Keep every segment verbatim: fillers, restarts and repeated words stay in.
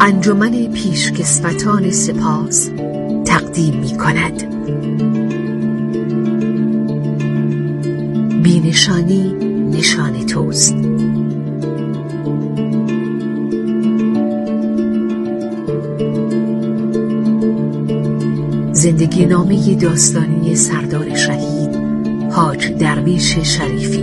انجمن پیشکسوتان سپاس تقدیم می کند. بینشانی نشان توست. زندگی نامه داستانی سردار شهید حاج درویش شریفی.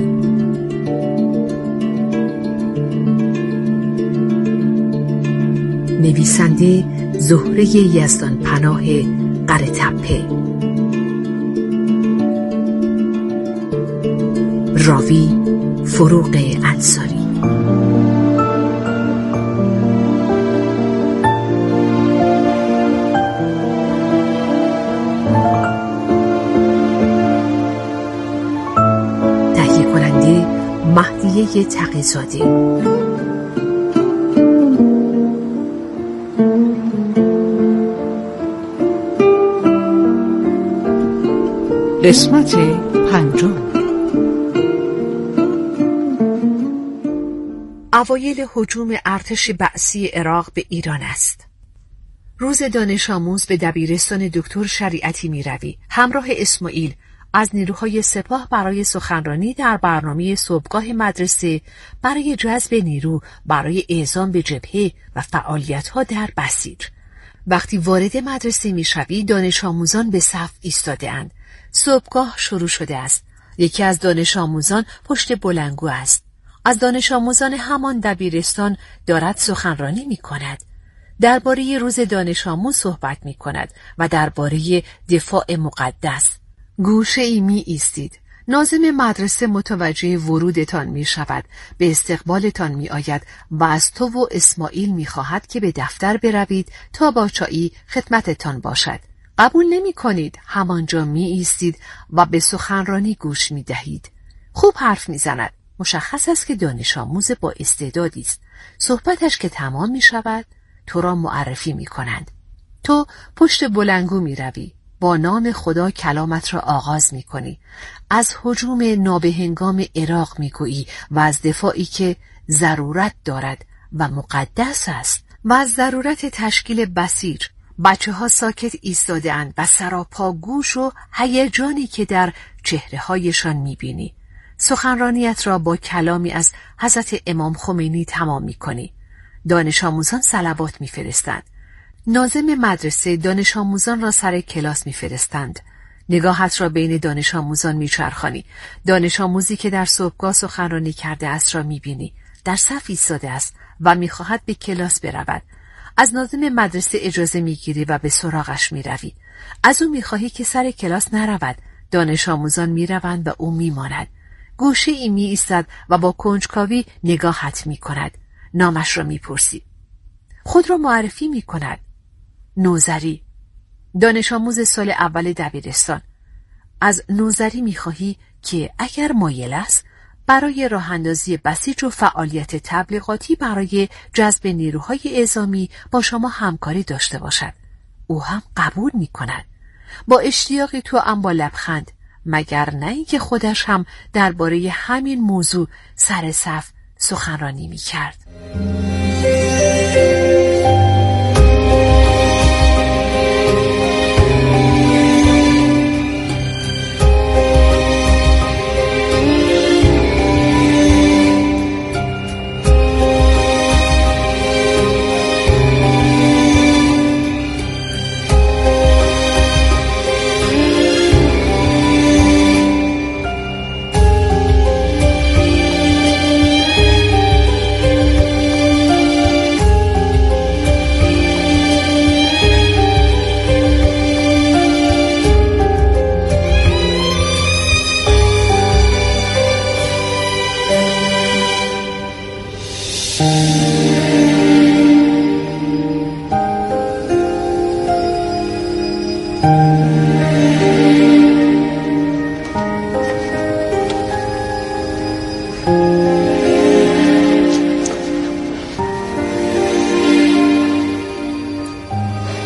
نویسنده زهره یزدان پناه قره‌تپه. راوی فروغ انصاری. تهیه کننده مهدیه تقی‌زاده. قسمت پنجم. اوایل هجوم ارتش بعثی عراق به ایران است. روز دانش آموز به دبیرستان دکتر شریعتی می روی. همراه اسماعیل از نیروهای سپاه برای سخنرانی در برنامه صبحگاه مدرسه برای جذب نیرو برای اعزام به جبهه و فعالیت‌ها در بسیج. وقتی وارد مدرسه می شوی دانش آموزان به صف ایستاده اند. صبحگاه شروع شده است. یکی از دانش آموزان پشت بلندگو است. از دانش آموزان همان دبیرستان دارد سخنرانی می کند. درباره روز دانش آموز صحبت می کند و درباره دفاع مقدس. گوشه ای می ایستید. ناظم مدرسه متوجه ورودتان می شود. به استقبالتان می آید و از تو و اسماعیل می خواهد که به دفتر بروید تا با چایی خدمتتان باشد. قبول نمی کنید. همانجا می ایستید و به سخنرانی گوش می دهید. خوب حرف می زند. مشخص است که دانش آموز با استعدادی است. صحبتش که تمام می شود تو را معرفی می کنند. تو پشت بلندگو می روی. با نام خدا کلامت را آغاز می کنی. از هجوم نابهنگام عراق می گویی و از دفاعی که ضرورت دارد و مقدس است و از ضرورت تشکیل بسیج. بچه ها ساکت ایستاده اند و سراپا گوش و هیجانی که در چهره هایشان می بینی. سخنرانیت را با کلامی از حضرت امام خمینی تمام می کنی. دانش آموزان صلوات می فرستند. ناظم مدرسه دانش آموزان را سر کلاس می فرستند. نگاهت را بین دانش آموزان می چرخانی. دانش آموزی که در صبحگاه سخنرانی کرده است را می بینی. در صف ایستاده است و می خواهد به کلاس برود. از ناظم مدرسه اجازه می گیری و به سراغش می روی. از او می خواهی که سر کلاس نرود. دانش آموزان می روند و او می ماند. گوشه ای می ایستد و با کنجکاوی نگاهت می کند. نامش را می پرسی. خود را معرفی می کند. نوذری، دانش آموز سال اول دبیرستان. از نوذری می خواهی که اگر مایل است برای راه اندازی بسیج و فعالیت تبلیغاتی برای جذب نیروهای اعزامی با شما همکاری داشته باشد. او هم قبول می کند. با اشتیاقی تو هم با لبخند، مگر نه اینکه خودش هم درباره همین موضوع سر صف سخنرانی می کرد.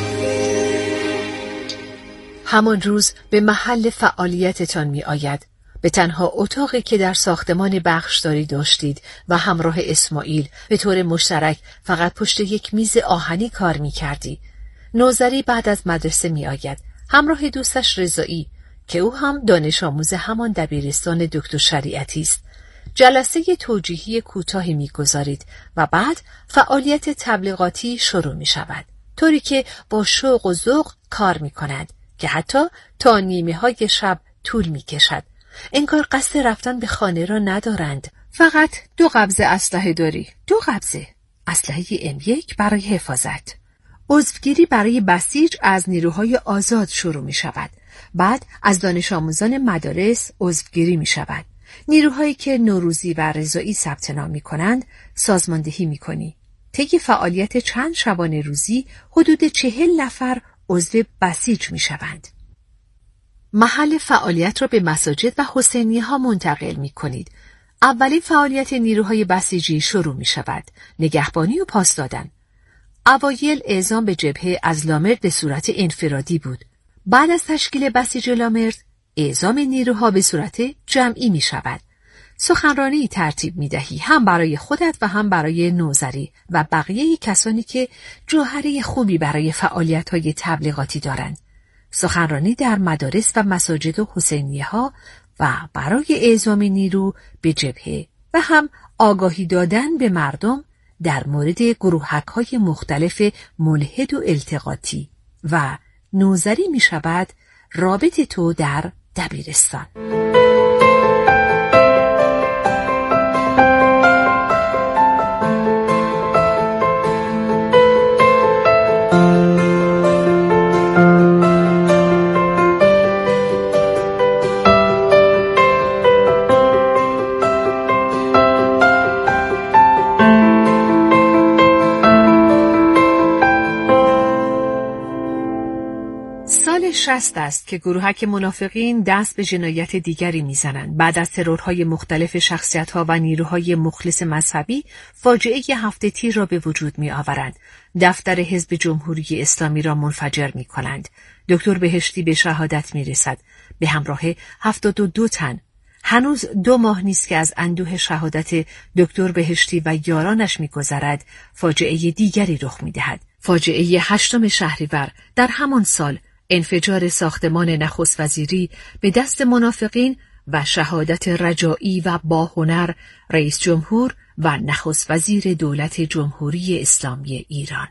همان روز به محل فعالیتتان می آید. به تنها اتاقی که در ساختمان بخشداری داشتید و همراه اسماعیل به طور مشترک فقط پشت یک میز آهنی کار می کردی. نوذری بعد از مدرسه می آید همراه دوستش رضایی که او هم دانش آموز همان دبیرستان دکتر شریعتی است. جلسه توجیهی کوتاهی می‌گذارید و بعد فعالیت تبلیغاتی شروع می‌شود، طوری که با شوق و ذوق کار می‌کنند که حتی تا نیمه‌های شب طول می‌کشد. انگار قصد رفتن به خانه را ندارند. فقط دو قبضه اسلحه داری، دو قبضه. اسلحه ام یک برای حفاظت. عضوگیری برای بسیج از نیروهای آزاد شروع می‌شود. بعد از دانش آموزان مدارس عضوگیری می‌شود. نیروهایی که نوروزی و رضایی ثبت نام می‌کنند سازماندهی می‌کنی. طی فعالیت چند شبانه روزی حدود چهل نفر عضو بسیج می‌شوند. محل فعالیت را به مساجد و حسینیه‌ها منتقل می‌کنید. اولین فعالیت نیروهای بسیجی شروع می‌شود. نگهبانی و پاس دادن. اوایل اعزام به جبهه از لامرد به صورت انفرادی بود. بعد از تشکیل بسیج لامرد اعزام نیروها به صورت جمعی می شود. سخنرانی ترتیب می دهی هم برای خودت و هم برای نوذری و بقیه کسانی که جوهره خوبی برای فعالیت‌های تبلیغاتی دارند. سخنرانی در مدارس و مساجد و حسینیه ها و برای اعزام نیرو به جبهه و هم آگاهی دادن به مردم در مورد گروهک‌های مختلف ملحد و التقاطی. و نوذری می شود رابط تو در دبیرستان. شصت است که گروهک منافقین دست به جنایت دیگری میزنند. بعد از ترورهای مختلف شخصیت‌ها و نیروهای مخلص مذهبی فاجعه هفته تیر را به وجود می‌آورند. دفتر حزب جمهوری اسلامی را منفجر می‌کنند. دکتر بهشتی به شهادت می‌رسد به همراه هفتاد و دو تن. هنوز دو ماه نیست که از اندوه شهادت دکتر بهشتی و یارانش می‌گذرد. فاجعه دیگری رخ می‌دهد. فاجعه هشتم شهریور در همان سال، انفجار ساختمان نخست وزیری به دست منافقین و شهادت رجایی و با هنر رئیس جمهور و نخست وزیر دولت جمهوری اسلامی ایران.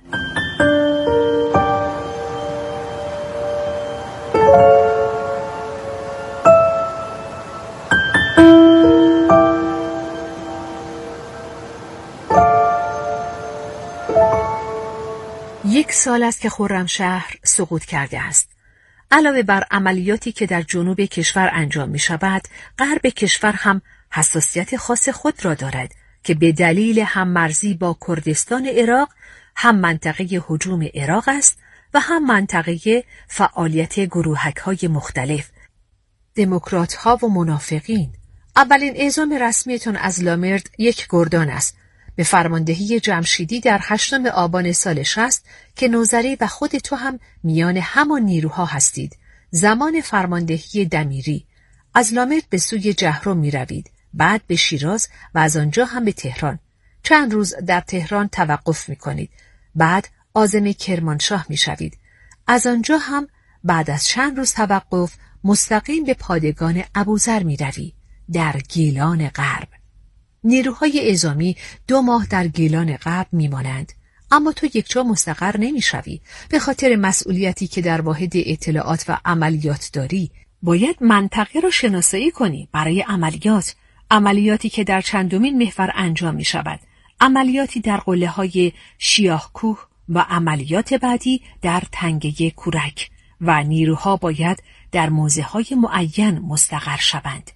یک سال است که خرمشهر سقوط کرده است. علاوه بر عملیاتی که در جنوب کشور انجام می شود، غرب کشور هم حساسیت خاص خود را دارد که به دلیل هم مرزی با کردستان عراق هم منطقه هجوم عراق است و هم منطقه فعالیت گروهک‌های مختلف، دموکرات‌ها و منافقین. اولین اعزام رسمیتون از لامرد یک گردان است، به فرماندهی جمشیدی در هشتم آبان سال شصت که نوذری و خود تو هم میان همان نیروها هستید. زمان فرماندهی دمیری از لامرد به سوی جهرم می روید، بعد به شیراز و از آنجا هم به تهران. چند روز در تهران توقف می کنید، بعد عازم کرمانشاه می شوید. از آنجا هم بعد از چند روز توقف مستقیم به پادگان ابوذر می روی در گیلان غرب. نیروهای اعزامی دو ماه در گیلان غرب میمانند، اما تو یکجا مستقر نمیشوی. به خاطر مسئولیتی که در واحد اطلاعات و عملیات داری، باید منطقه را شناسایی کنی برای عملیات. عملیاتی که در چندمین محور انجام می شود، عملیاتی در قله های شیاهکوه و عملیات بعدی در تنگه کورک، و نیروها باید در موضع های معین مستقر شوند.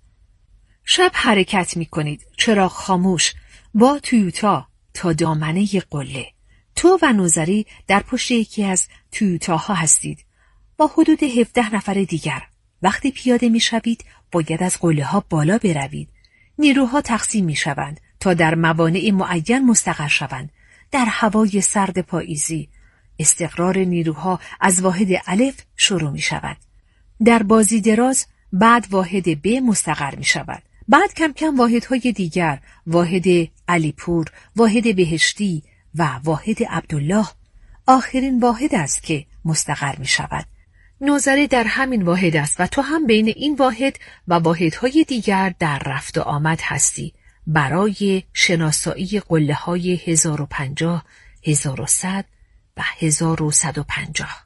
شب حرکت می کنید، چراغ خاموش، با تویوتا تا دامنه قله. تو و نوذری در پشت یکی از تویوتاها هستید با حدود هفده نفر دیگر. وقتی پیاده می شوید باید از قله ها بالا بروید. نیروها تقسیم می شوند تا در موانع معین مستقر شوند. در هوای سرد پاییزی استقرار نیروها از واحد الف شروع می شود. در بازی دراز بعد واحد ب مستقر می شود. بعد کم کم واحدهای دیگر، واحد علیپور، واحد بهشتی و واحد عبدالله، آخرین واحد است که مستقر می شود. نوذری در همین واحد است و تو هم بین این واحد و واحدهای دیگر در رفت و آمد هستی برای شناسایی قله های هزار و پنجاه، هزار و صد و هزار و صد و پنجاه.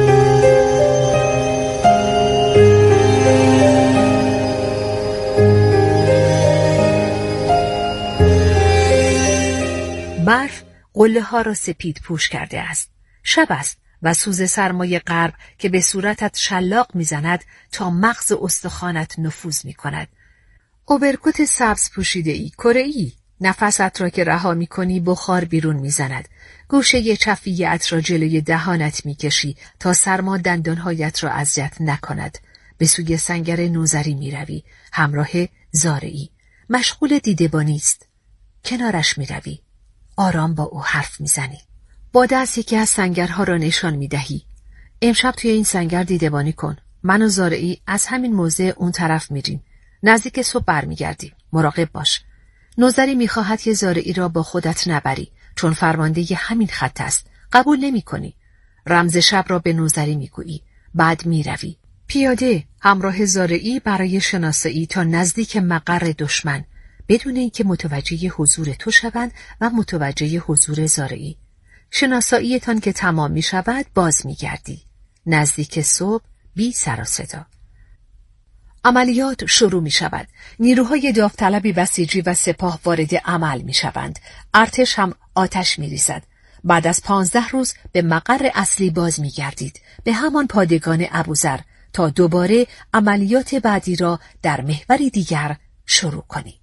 برف قله ها را سپید پوش کرده است. شب است و سوز سرمای غرب که به صورتت شلاق میزند تا مغز استخوانت نفوذ می کند. اوبرکوت سبز پوشیده ای، کره‌ای. نفست را که رها می کنی بخار بیرون می زند. گوشه چفیه‌ات را جلوی دهانت می کشی تا سرما دندانهایت را اذیت نکند. به سوی سنگر نوذری می روی، همراه زارعی. مشغول دیدبانی است. کنارش می روی. آرام با او حرف می زنی. با دست یکی از سنگرها را نشان می دهی. امشب توی این سنگر دیدبانی کن. من و زارعی از همین موضع اون طرف میریم. نزدیک صبح برمیگردیم. مراقب باش. نوذری میخواهد که زارعی را با خودت نبری چون فرمانده ی همین خط است. قبول نمی کنی. رمز شب را به نوذری میگویی. بعد میروی. پیاده همراه زارعی برای شناسایی تا نزدیک مقر دشمن بدون اینکه متوجه حضور تو شوند و متوجه حضور زارعی. شناساییتان که تمام می شود باز می گردی. نزدیک صبح بی سر و صدا. عملیات شروع می شود. نیروهای داوطلب بسیجی و سپاه وارد عمل می شوند. ارتش هم آتش می ریزد. بعد از پانزده روز به مقر اصلی باز می گردید. به همان پادگان ابوذر تا دوباره عملیات بعدی را در محوری دیگر شروع کنید.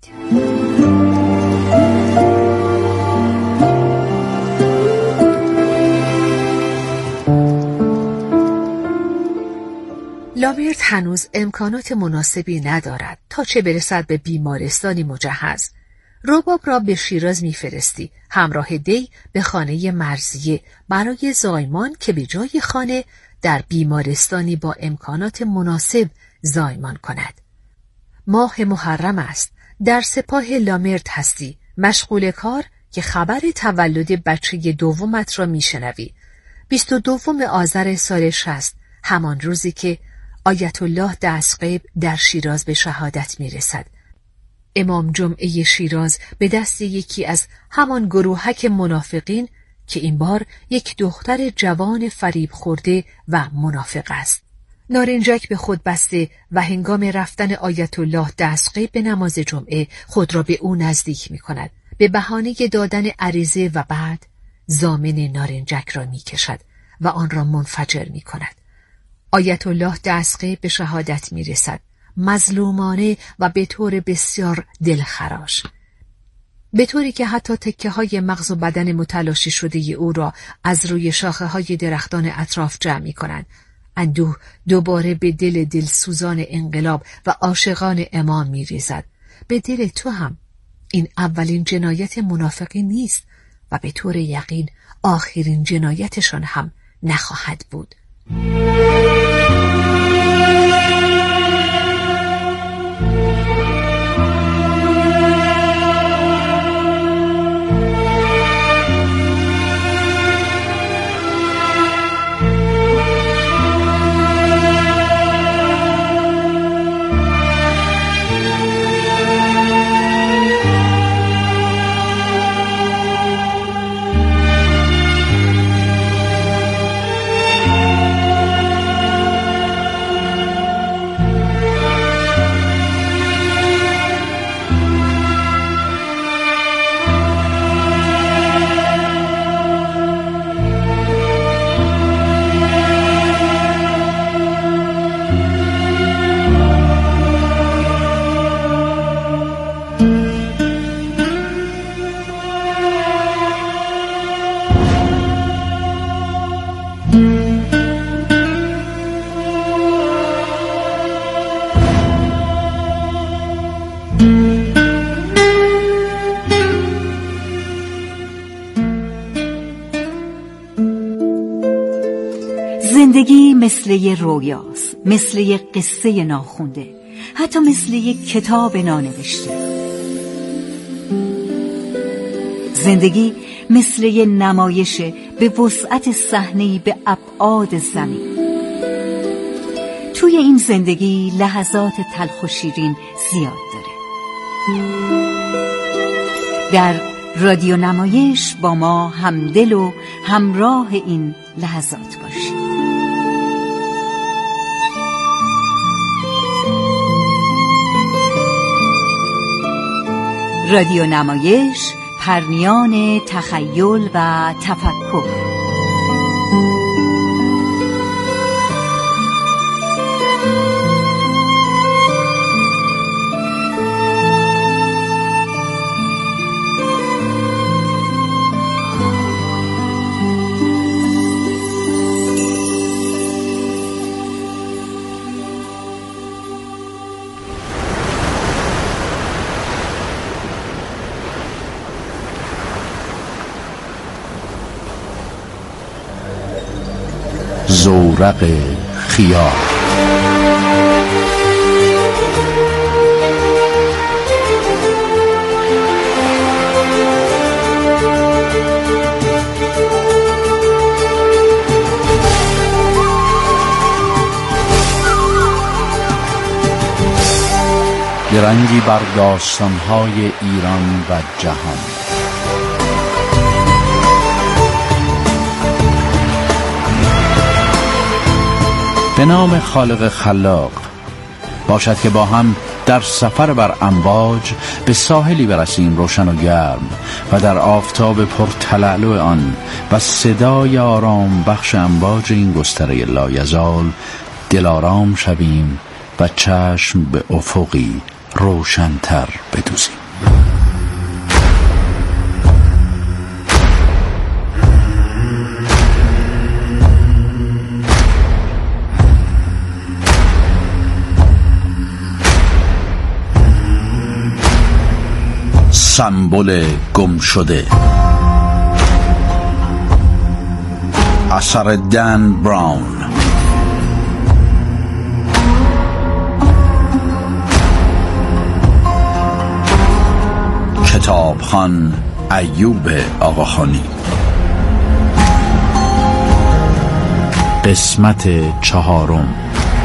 لامرت هنوز امکانات مناسبی ندارد تا چه برسد به بیمارستانی مجهز. رباب را به شیراز میفرستی، همراه دی به خانه مرزیه برای زایمان که به جای خانه در بیمارستانی با امکانات مناسب زایمان کند. ماه محرم است. در سپاه لامرت هستی، مشغول کار که خبر تولد بچه دومت را میشنوی. بیست و دوم آذر سال شصت، همان روزی که آیت الله دستغیب در شیراز به شهادت میرسد. امام جمعه شیراز به دست یکی از همان گروهک منافقین که این بار یک دختر جوان فریب خورده و منافق است. نارنجک به خود بسته و هنگام رفتن آیت الله دستغیب به نماز جمعه خود را به او نزدیک می کند. به بهانه دادن عریضه و بعد ضامن نارنجک را می کشد و آن را منفجر می کند. آیت الله دستغیب به شهادت می رسد. مظلومانه و به طور بسیار دلخراش. به طوری که حتی تکه های مغز و بدن متلاشی شده او را از روی شاخه های درختان اطراف جمع می کنند. اندوه دوباره به دل دلسوزان انقلاب و عاشقان امام می ریزد. به دل تو هم. این اولین جنایت منافقی نیست و به طور یقین آخرین جنایتشان هم نخواهد بود. زندگی مثل یه رویاست. مثل یک قصه ناخونده، حتی مثل یک کتاب نانوشته. زندگی مثل یک نمایش به وسعت صحنه‌ای به ابعاد زمین. توی این زندگی لحظات تلخ و شیرین زیاد داره. در رادیو نمایش با ما همدل و همراه این لحظات باشید. رادیو نمایش، پرنیان تخیل و تفکر. زورق خیال. درنگی بر داستان‌های ایران و جهان. به نام خالق خلاق. باشد که با هم در سفر بر امواج به ساحلی برسیم روشن و گرم و در آفتاب پرتلالو آن و صدای آرام بخش امواج این گستره لایزال دلارام شویم و چشم به افقی روشن‌تر بدوزیم. سمبل گم شده، اثر دن براون. کتابخوان ایوب آقاخانی. قسمت چهارم.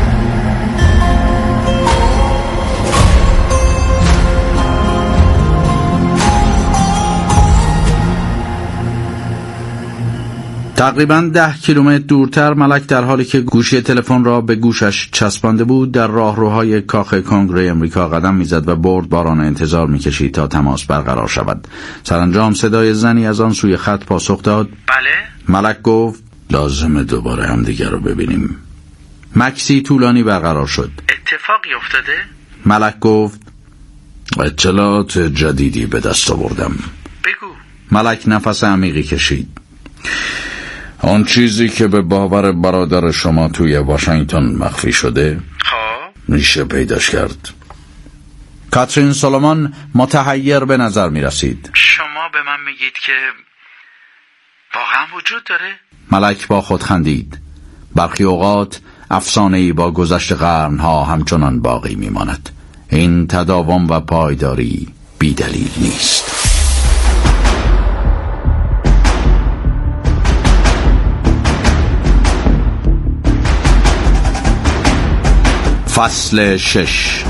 تقریباً ده کیلومتر دورتر ملک در حالی که گوشی تلفن را به گوشش چسبانده بود در راهروهای کاخ کنگره امریکا قدم میزد و بردبارانه انتظار میکشید تا تماس برقرار شود. سرانجام صدای زنی از آن سوی خط پاسخ داد: بله؟ ملک گفت: لازمه دوباره همدیگر رو ببینیم. مکسی طولانی برقرار شد. اتفاقی افتاده؟ ملک گفت: اطلاعات جدیدی به دست آوردم. بگو. ملک نفس عمیقی کشید. آن چیزی که به باور برادر شما توی واشنگتن مخفی شده ها؟ میشه پیداش کرد. کاترین سولومان متحیر به نظر می رسید. شما به من میگید که واقعا وجود داره؟ ملک با خود خندید. برخی اوقات افسانه‌ای با گذشت قرنها همچنان باقی میماند. این تداوم و پایداری بی دلیل نیست. فصل شش.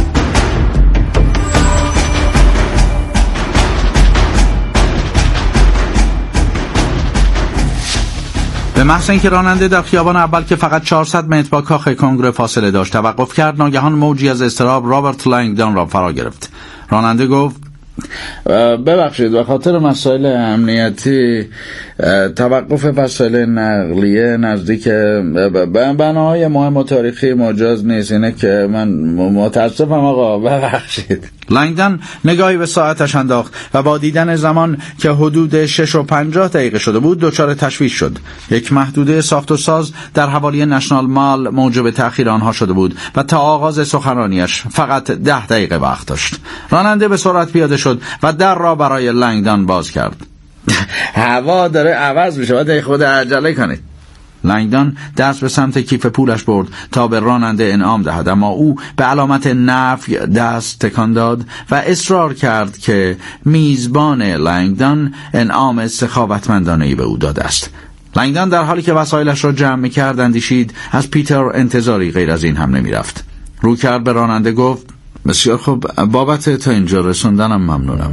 به محض اینکه راننده در خیابان اول که فقط چهارصد متر با کاخ کنگره فاصله داشت توقف کرد، ناگهان موجی از اضطراب رابرت لنگدان را فرا گرفت. راننده گفت: ببخشید، به خاطر مسائل امنیتی توقف وسایل نقلیه نزدیک بناهای مهم و تاریخی مجاز نیست. اینه که من متاسفم آقا، ببخشید. لنگدن نگاهی به ساعتش انداخت و با دیدن زمان که حدود شش و پنجاه دقیقه شده بود دچار تشویش شد. یک محدوده ساخت و ساز در حوالی نشنال مال موجب تأخیر آنها شده بود و تا آغاز سخنرانیش فقط ده دقیقه وقت داشت. راننده به سرعت پیاده شد و در را برای لنگدان باز کرد. هوا داره عوض میشه، باید خود عجله کنید. لنگدان دست به سمت کیف پولش برد تا به راننده انعام دهد، اما او به علامت نفی دست تکان داد و اصرار کرد که میزبان لنگدان انعام سخاوتمندانه‌ای به او داده است. لنگدان در حالی که وسایلش را جمع می‌کرد اندیشید از پیتر انتظاری غیر از این هم نمی‌رفت. رو کرد به راننده گفت: بسیار خوب، بابت تا اینجا رسوندنم ممنونم.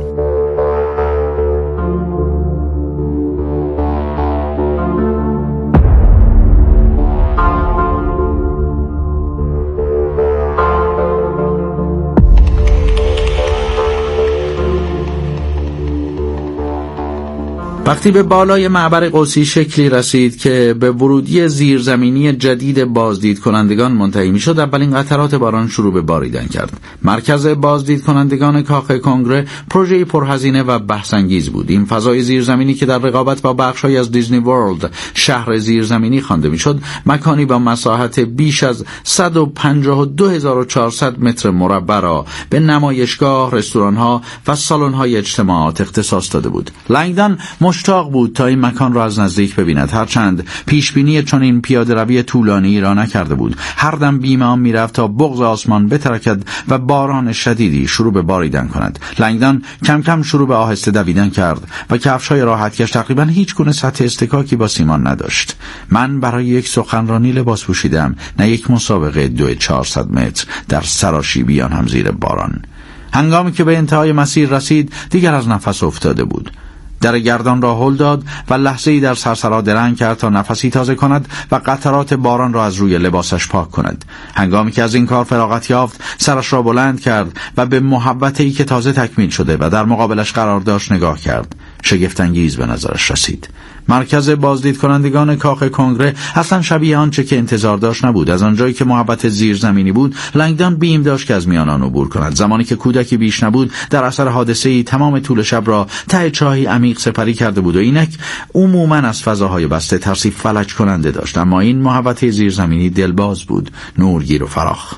وقتی به بالای معبر قوسی شکلی رسید که به ورودی زیرزمینی جدید بازدید کنندگان منتهی می شد، اولین قطرات باران شروع به باریدن کرد. مرکز بازدید کنندگان کاخ کنگره پروژه‌ای پرهزینه و بحث‌انگیز بود. این فضای زیرزمینی که در رقابت با بخش‌های از دیزنی ورلد شهر زیرزمینی خوانده می شد، مکانی با مساحت بیش از صد و پنجاه و دو هزار و چهارصد متر مربع را به نمایشگاه، رستوران‌ها و سالن‌های اجتماعات اختصاص داده بود. لنگدان مشتاق بود تا این مکان را از نزدیک ببیند، هرچند پیشبینی چنین پیاده روی طولانی را نکرده بود. هر دم بیم آن میرفت تا بغض آسمان بترکد و باران شدیدی شروع به باریدن کند. لنگدان کم کم شروع به آهسته دویدن کرد و کفش‌های راحتکش تقریبا هیچ گونه سطح استکاکی با سیمان نداشت. من برای یک سخنرانی لباس پوشیدم، نه یک مسابقه دو چهارصد متر در سراشیبیان هم زیر باران. هنگامی که به انتهای مسیر رسید دیگر از نفس افتاده بود. در گردان را هل داد و لحظه‌ای در سرسرا درنگ کرد تا نفسی تازه کند و قطرات باران را از روی لباسش پاک کند. هنگامی که از این کار فراغت یافت، سرش را بلند کرد و به محوطه‌ای که تازه تکمیل شده و در مقابلش قرار داشت نگاه کرد. شگفت‌انگیز به نظرش رسید. مرکز بازدید کنندگان کاخ کنگره اصلا شبیه آنچه که انتظار داشت نبود. از آنجایی که محوطه زیرزمینی بود، لنگدان بیم داشت که از میان آن عبور کند. زمانی که کودکی بیش نبود، در اثر حادثه‌ای تمام طول شب را ته چاهی عمیق سپری کرده بود و اینک عموماً از فضاهای بسته ترسی فلج کننده داشت. اما این محوطه زیرزمینی دلباز بود، نورگیر و فراخ.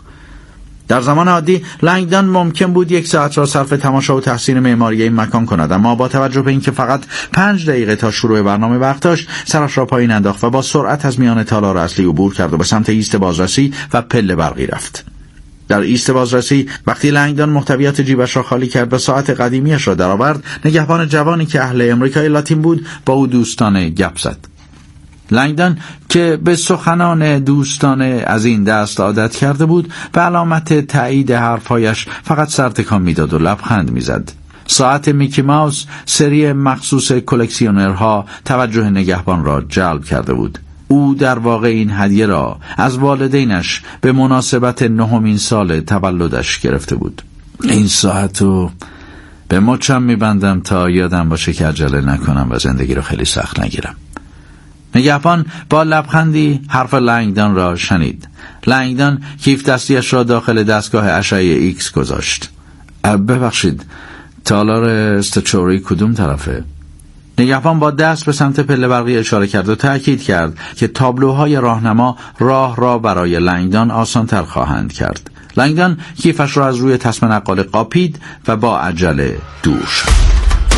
در زمان عادی لنگدان ممکن بود یک ساعت را صرف تماشا و تحسین معماری این مکان کند، اما با توجه به اینکه فقط پنج دقیقه تا شروع برنامه وقت داشت، سرش را پایین انداخت و با سرعت از میان تالار اصلی عبور کرد و به سمت ایست بازرسی و پله برقی رفت. در ایست بازرسی وقتی لنگدان محتویات جیبش را خالی کرد و ساعت قدیمیش را درآورد، نگهبان جوانی که اهل امریکای لاتین بود با او دوستانه گپ زد. لنگدان که به سخنان دوستانه از این دست عادت کرده بود، به علامت تایید حرفایش فقط سر تکان میداد و لبخند میزد. ساعت میکی ماوس، سری مخصوص کلکسیونرها، توجه نگهبان را جلب کرده بود. او در واقع این هدیه را از والدینش به مناسبت نهمین سال تولدش گرفته بود. این ساعتو به مچم میبندم تا یادم باشه که عجله نکنم و زندگی رو خیلی سخت نگیرم. نگهبان با لبخندی حرف لنگدان را شنید. لنگدان کیف دستیش را داخل دستگاه اشعه ایکس گذاشت. ببخشید، تالار استچوری کدوم طرفه؟ نگهبان با دست به سمت پله برقی اشاره کرد و تأکید کرد که تابلوهای راهنما راه را برای لنگدان آسان‌تر خواهند کرد. لنگدان کیفش را از روی تسمه نقاله قاپید و با عجله دور شد.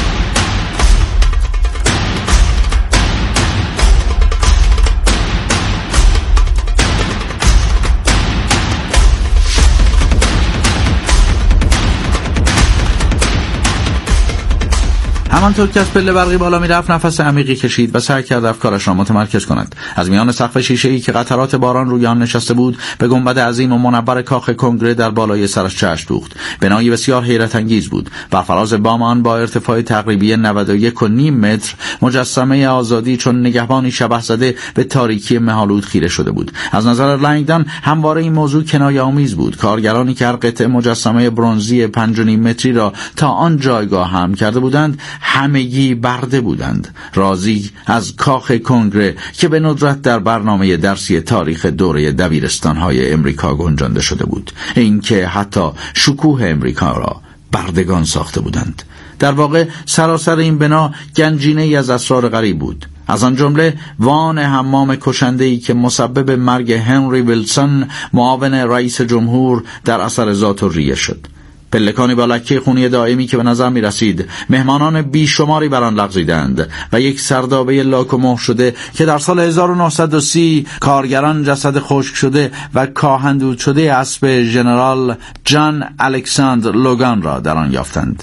همانطور که از پله برقی بالا می رفت، نفس عمیقی کشید و سعی کرد افکارش را متمرکز کند. از میان سقف شیشه‌ای که قطرات باران روی آن نشسته بود، به گنبد عظیم و منور کاخ کنگره در بالای سرش چشم دوخت. بنایی بسیار حیرت انگیز بود. بر فراز بام آن با ارتفاع تقریبی نود و یک و نیم متر، مجسمه آزادی چون نگهبانی شبح زده به تاریکی مه‌آلود خیره شده بود. از نظر لنگدان همواره این موضوع کنایه‌آمیز بود. کارگرانی که هر قطعه مجسمه برنزی پنج و نیم متری را تا آن جایگاه هم کرده بودند، همگی برده بودند، راضی از کاخ کنگره که به ندرت در برنامه درسی تاریخ دوره دبیرستان‌های امریکا گنجانده شده بود. این که حتی شکوه امریکا را بردگان ساخته بودند. در واقع سراسر این بنا گنجینه‌ای از اسرار غریب بود. از آن جمله وان حمام کشنده‌ای که مسبب مرگ هنری ویلسون، معاون رئیس جمهور، در اثر ذات الریه شد. پلکانی با لکه خونی دائمی که به نظر می رسید مهمانان بیشماری بر آن لغزیدند و یک سردابه لاک و مهر شده که در سال هزار و نهصد و سی کارگران جسد خشک شده و کاهندود شده اسب ژنرال جان الکساندر لوگان را در آن یافتند.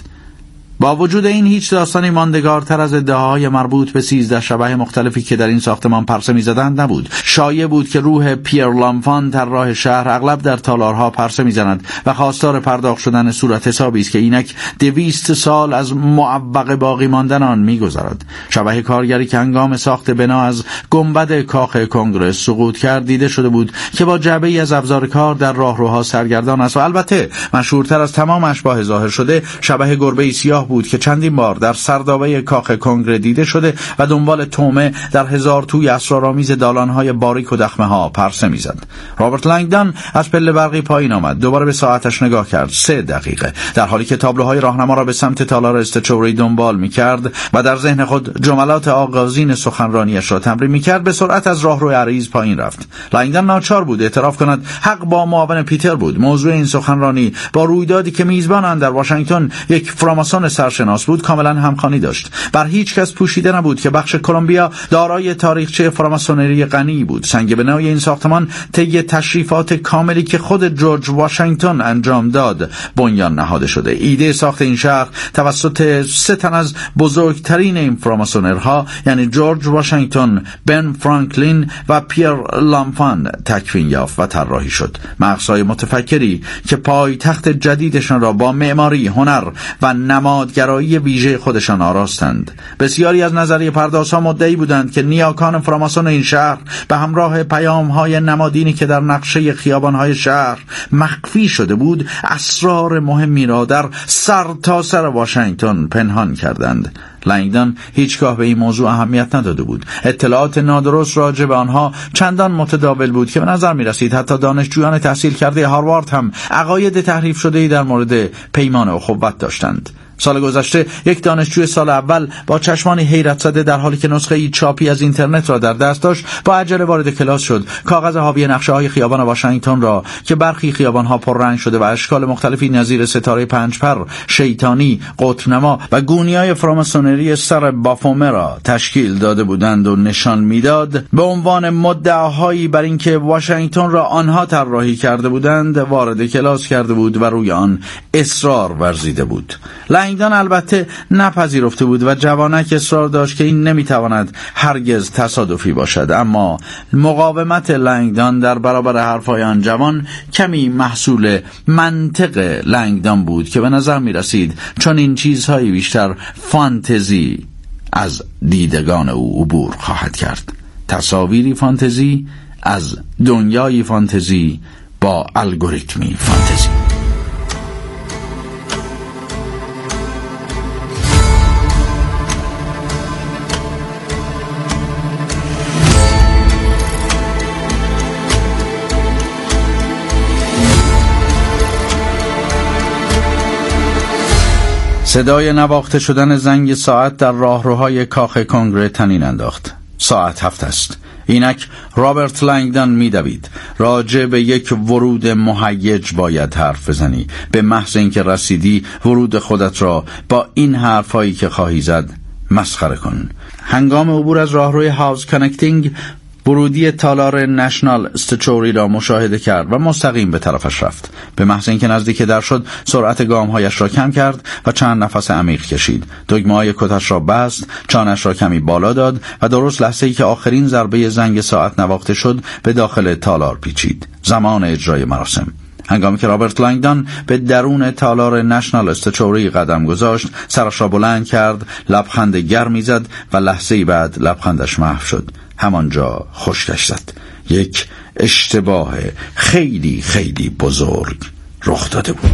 با وجود این هیچ داستانی ماندگارتر از ادعاهای مربوط به سیزده شبح مختلفی که در این ساختمان پرسه می‌زدند نبود. شایع بود که روح پیر لامفان طراح شهر اغلب در تالارها پرسه می‌زند و خواستار پرداخت شدن صورت حسابی است که اینک دویست سال از معوق باقی ماندن آن می‌گذرد. شبح کارگری که هنگام ساخت بنا از گنبد کاخ کنگره سقوط کرد دیده شده بود که با جعبه‌ای از ابزار کار در راهروها سرگردان است و البته مشهورتر از تمام اشباح ظاهر شده شبح گربه سیاه بود که چندین بار در سردابه کاخ کنگره دیده شده و دنبال تومه در هزار توی اسرارآمیز دالان‌های باریک و دخمه‌ها پرسه می‌زد. رابرت لنگدان از پله برقی پایین آمد، دوباره به ساعتش نگاه کرد. سه دقیقه. در حالی که تابلوهای راهنما را به سمت تالار استچوری دنبال می‌کرد و در ذهن خود جملات آغازین سخنرانیش را تمرین می‌کرد، به سرعت از راهرو عریض پایین رفت. لنگدان ناچار بود اعتراف کند حق با معاون پیتر بود. موضوع این سخنرانی با رویدادی که میزبان آن در واشنگتن یک فراماسون سرشناس بود کاملا همخوانی داشت. بر هیچ کس پوشیده نبود که بخش کلمبیا دارای تاریخچه فراماسونری غنی بود. سنگ بنای این ساختمان طی تشریفات کاملی که خود جورج واشنگتن انجام داد بنیان نهاده شده. ایده ساخت این شهر توسط سه تن از بزرگترین این فراماسونرها یعنی جورج واشنگتن، بن فرانکلین و پیر لامفان تکوین یافت و طراحی شد. مغزهای متفکری که پایتخت جدیدشان را با معماری، هنر و نمادگرایی ویژه خودشان آراستند. بسیاری از نظریه پردازها مدعی بودند که نیاکان فراماسون این شهر به همراه پیام‌های نمادینی که در نقشه خیابان‌های شهر مخفی شده بود، اسرار مهمی را در سر تا سر واشنگتن پنهان کردند. لنگدان هیچگاه به این موضوع اهمیت نداده بود. اطلاعات نادرست راجع به آنها چندان متداول بود که به نظر می رسید حتی دانشجویان تحصیل کرده هاروارد هم عقاید تحریف شده‌ای در مورد پیمان اخوت داشتند. سال گذشته یک دانشجوی سال اول با چشمانی حیرت زده در حالی که نسخه ای چاپی از اینترنت را در دست داشت با عجله وارد کلاس شد. کاغذ حاوی نقشه‌های خیابان واشنگتن را که برخی خیابان‌ها پررنگ شده و اشکال مختلفی نظیر ستاره پنجپر، شیطانی، قطب‌نما و گونی‌های فراماسونری سر بافومه را تشکیل داده بودند و نشان میداد به عنوان مدعاهایی بر اینکه واشنگتن را آنها طراحی کرده بودند وارد کلاس کرده بود و روی آن اصرار ورزیده بود. لنگدان البته نپذیرفته بود و جوانک اصرار داشت که این نمیتواند هرگز تصادفی باشد، اما مقاومت لنگدان در برابر حرفهای آن جوان کمی محصول منطق لنگدان بود که به نظر می رسید چون این چیزهایی بیشتر فانتزی از دیدگان او عبور خواهد کرد. تصاویری فانتزی از دنیای فانتزی با الگوریتمی فانتزی. صدای نواخته شدن زنگ ساعت در راهروهای کاخ کنگره طنین انداخت. ساعت هفت است. اینک رابرت لنگدان می‌دوید. راجع به یک ورود مهیج باید حرف بزنی. به محض اینکه رسیدی ورود خودت را با این حرفایی که خواهی زد مسخره کن. هنگام عبور از راهروی هاوس کانکتینگ ورودی تالار نشنال استچوری را مشاهده کرد و مستقیم به طرفش رفت. به محض اینکه نزدیک در شد سرعت گام‌هایش را کم کرد و چند نفس عمیق کشید. دگمه‌های کتش را بست، چانش را کمی بالا داد و درست لحظه‌ای که آخرین ضربه زنگ ساعت نواخته شد به داخل تالار پیچید. زمان اجرای مراسم. هنگامی که رابرت لنگدان به درون تالار نشنال استچوری قدم گذاشت، سرش را بلند کرد، لبخند گرمی زد و لحظه‌ای بعد لبخندش محو شد. همانجا خشکش زد. یک اشتباه خیلی خیلی بزرگ رخ داده بود.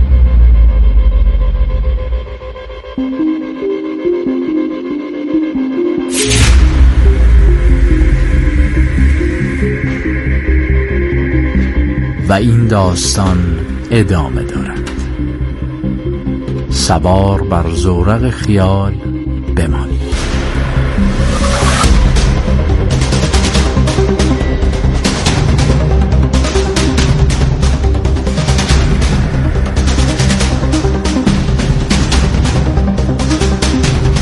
و این داستان ادامه دارد. سوار بر زورق خیال بمانید.